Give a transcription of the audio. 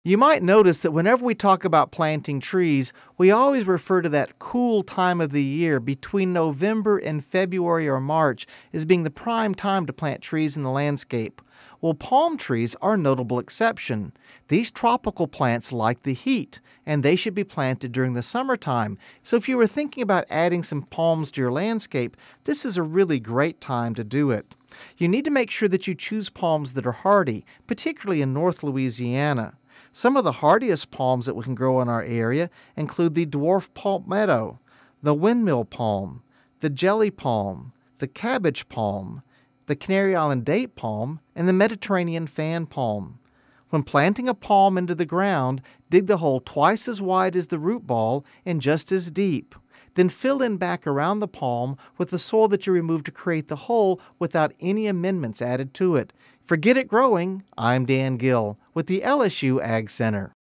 You might notice that whenever we talk about planting trees, we always refer to that cool time of the year between November and February or March as being the prime time to plant trees in the landscape. Well, palm trees are a notable exception. These tropical plants like the heat, and they should be planted during the summertime. So if you were thinking about adding some palms to your landscape, this is a really great time to do it. You need to make sure that you choose palms that are hardy, particularly in North Louisiana. Some of the hardiest palms that we can grow in our area include the dwarf palmetto, the windmill palm, the jelly palm, the cabbage palm, the Canary Island date palm, and the Mediterranean fan palm. When planting a palm into the ground, dig the hole twice as wide as the root ball and just as deep. Then fill in back around the palm with the soil that you removed to create the hole without any amendments added to it. Forget it growing. I'm Dan Gill with the LSU Ag Center.